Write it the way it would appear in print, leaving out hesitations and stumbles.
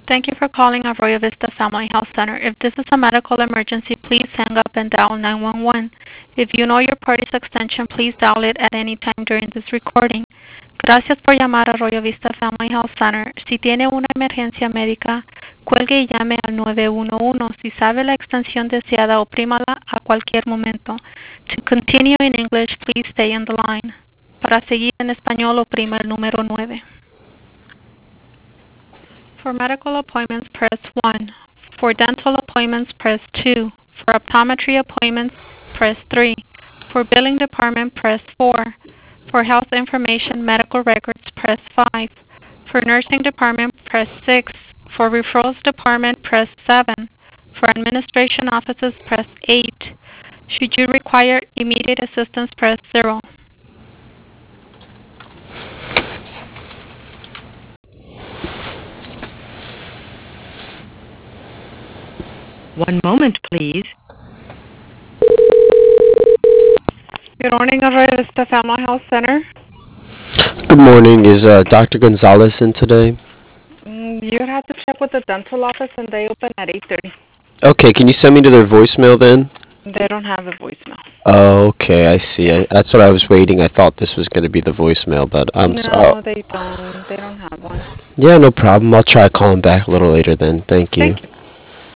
Thank you for calling Arroyo Vista Family Health Center. If this is a medical emergency, please hang up and dial 911. If you know your party's extension, please dial it at any time during this recording. Gracias por llamar a Arroyo Vista Family Health Center. Si tiene una emergencia médica, cuelgue y llame al 911. Si sabe la extensión deseada, oprímala a cualquier momento. To continue in English, please stay on the line. Para seguir en español, oprima el número 9. For medical appointments, press 1. For dental appointments, press 2. For optometry appointments, press 3. For billing department, press 4. For health information medical records, press 5. For nursing department, press 6. For referrals department, press 7. For administration offices, press 8. Should you require immediate assistance, press 0. One moment, please. Good morning, Arroyo Vista Family Health Center. Good morning. Is Dr. Gonzalez in today? You would have to check with the dental office, and they open at 8:30. Okay, can you send me to their voicemail then? They don't have a voicemail. Oh, okay, I see. That's what I was waiting. I thought this was going to be the voicemail, but No, they don't. They don't have one. yeah, no problem. I'll try calling back a little later then. Thank you. Thank you.